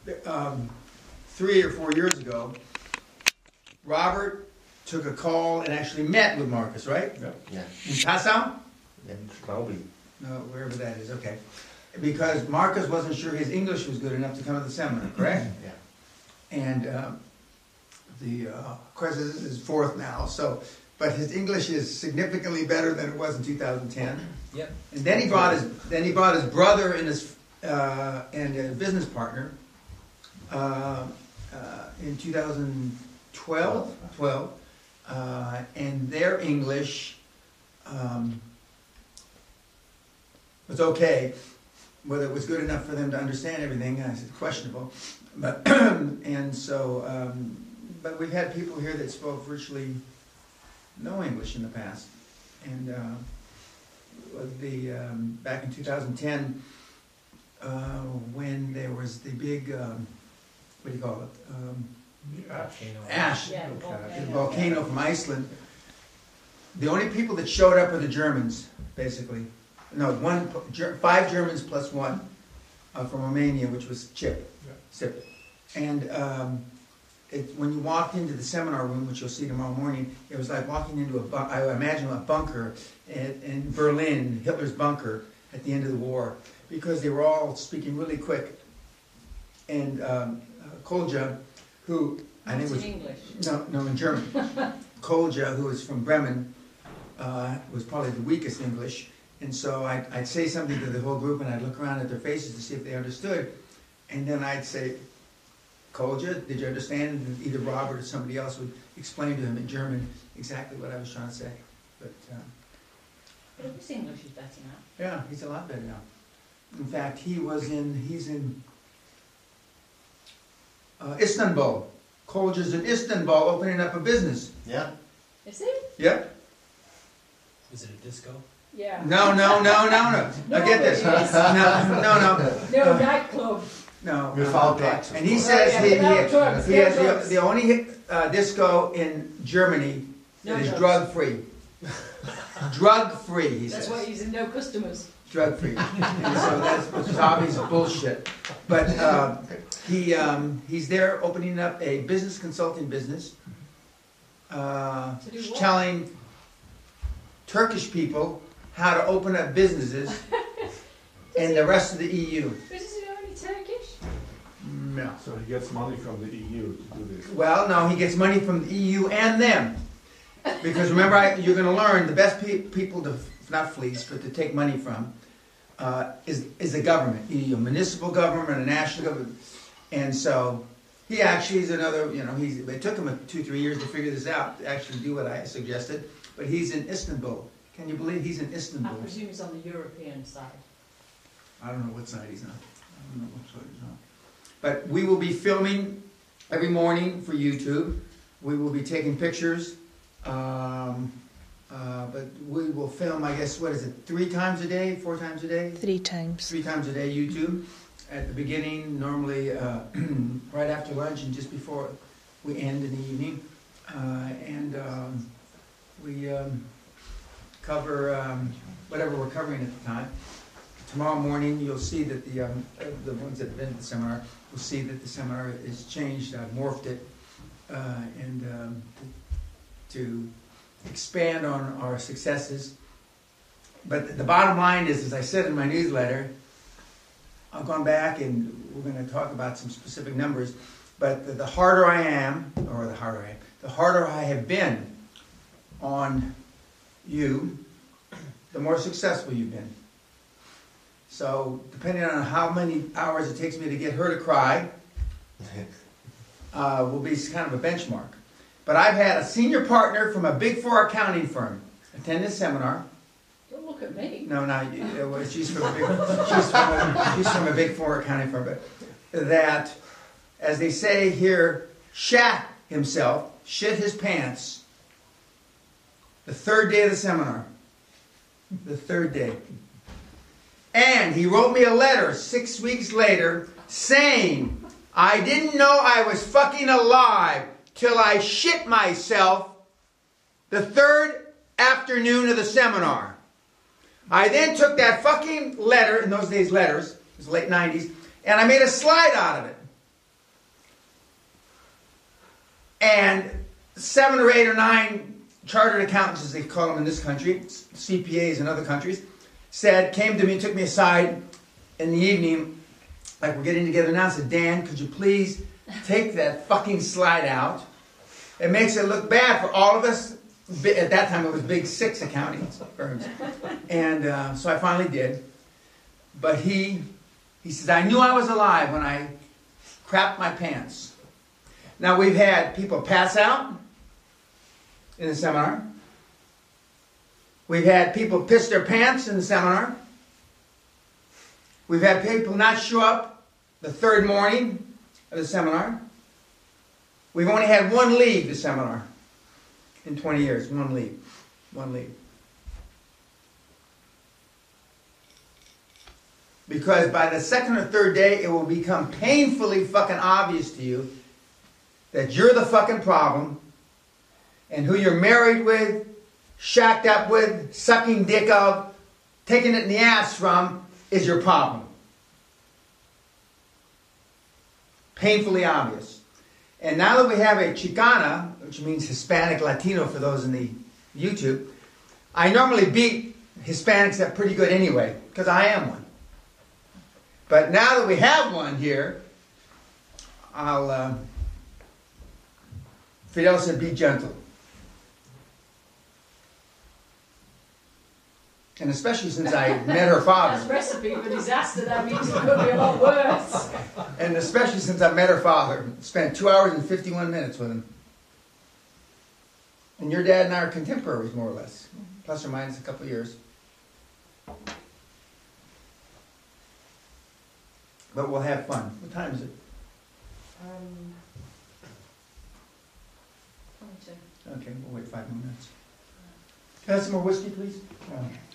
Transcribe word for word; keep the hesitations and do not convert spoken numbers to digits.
um, three or four years ago, Robert took a call and actually met with Marcus, right? Yeah. Yeah. In Passau? Yeah. Probably. No, wherever that is, okay. Because Marcus wasn't sure his English was good enough to come to the seminar, correct? Yeah. And um, the, uh, of course, this is his fourth now, so, but his English is significantly better than it was in two thousand ten. Yep. And then he brought his, then he brought his brother and his, uh, and a business partner, uh, uh, in two thousand twelve, twelve, uh, and their English, um, was okay. Whether it was good enough for them to understand everything, I said questionable. But and so, um, but we've had people here that spoke virtually no English in the past, and uh, the um, back in two thousand ten, uh, when there was the big, um, what do you call it? Um, Volcano. ash, Yeah, the volcano. volcano from Iceland. The only people that showed up were the Germans, basically. No, one, Ger- five Germans plus one uh, from Romania, which was Chip. Yeah. Chip. And um, it, when you walked into the seminar room, which you'll see tomorrow morning, it was like walking into a, bu- I imagine a bunker in, in Berlin, Hitler's bunker at the end of the war, because they were all speaking really quick. And um, uh, Kolja, who I think Not was in English. no, no, in German. Kolja, who was from Bremen, uh, was probably the weakest English. And so I'd, I'd say something to the whole group, and I'd look around at their faces to see if they understood. And then I'd say, Kolja, did you understand? And either Robert or somebody else would explain to him in German exactly what I was trying to say. But uh, But his English is better now. yeah, he's a lot better now. In fact, he was in, he's in uh, Istanbul. Kolja's in Istanbul opening up a business. Yeah. Is he? Yep. Is it a disco? Yeah. No, no, no, no, no. Now get this. No, it is. No, no, no. No, nightclub. No. Without okay. taxes. And he says Oh, he, yeah, without he, drugs, he no has the, drugs. the only uh, disco in Germany No that is drugs. drug-free. Drug-free, he That's says. why he's in no customers. Drug-free. And so that's, which is obviously bullshit. But uh, he um, he's there opening up a business consulting business, uh, To do what? telling Turkish people how to open up businesses in the rest of the E U. But is he only Turkish? No. So he gets money from the E U to do this. Well, no, he gets money from the E U and them. Because remember, I, you're going to learn the best pe- people to, not fleece, but to take money from uh, is, is the government, a municipal government, a national government. And so he actually is another, you know, he's, it took him a, two, three years to figure this out, to actually do what I suggested. But he's in Istanbul. Can you believe he's in I Istanbul? presume he's on the European side. I don't know what side he's on. I don't know what side he's on. But we will be filming every morning for YouTube. We will be taking pictures. Um, uh, but we will film, I guess, what is it, three times a day, four times a day? Three times. Three times a day, YouTube. At the beginning, normally uh, right after lunch and just before we end in the evening. Uh, and um, we um, cover um, whatever we're covering at the time. Tomorrow morning, you'll see that the um, uh, the ones that have been at the seminar will see that the seminar is changed. I've morphed it uh, and um, to, to expand on our successes. But the bottom line is, as I said in my newsletter, I've gone back and we're going to talk about some specific numbers. But the, the harder I am, or the harder I am, the harder I have been on you, the more successful you've been. So, depending on how many hours it takes me to get her to cry, uh, will be kind of a benchmark. But I've had a senior partner from a Big Four accounting firm attend this seminar. Don't look at me. No, no, you- uh, well, she's from a big, she's from a, she's from a Big Four accounting firm. But that, as they say here, shat himself, shit his pants, the third day of the seminar. The third day. And he wrote me a letter six weeks later saying, I didn't know I was fucking alive till I shit myself the third afternoon of the seminar. I then took that fucking letter, in those days letters, it was late nineties, and I made a slide out of it. And seven or eight or nine chartered accountants, as they call them in this country, C P As in other countries, said, came to me, took me aside in the evening, like we're getting together now, said, Dan, could you please take that fucking slide out? It makes it look bad for all of us. At that time, it was big six accounting firms. And uh, so I finally did. But he, he says, I knew I was alive when I crapped my pants. Now, we've had people pass out in the seminar. We've had people piss their pants in the seminar. We've had people not show up the third morning of the seminar. We've only had one leave the seminar in twenty years. One leave. One leave. Because by the second or third day, it will become painfully fucking obvious to you that you're the fucking problem, and who you're married with, shacked up with, sucking dick of, taking it in the ass from, is your problem. Painfully obvious. And now that we have a Chicana, which means Hispanic Latino for those in the YouTube, I normally beat Hispanics up pretty good anyway, because I am one. But now that we have one here, I'll, uh, Fidel said, be gentle. And especially since I met her That's father. recipe for disaster. That means it could be a lot worse. And especially since I met her father. Spent two hours and fifty-one minutes with him. And your dad and I are contemporaries, more or less. Plus or minus a couple of years. But we'll have fun. What time is it? Um, twenty-two. Okay, we'll wait five more minutes. Can I have some more whiskey, please? Oh.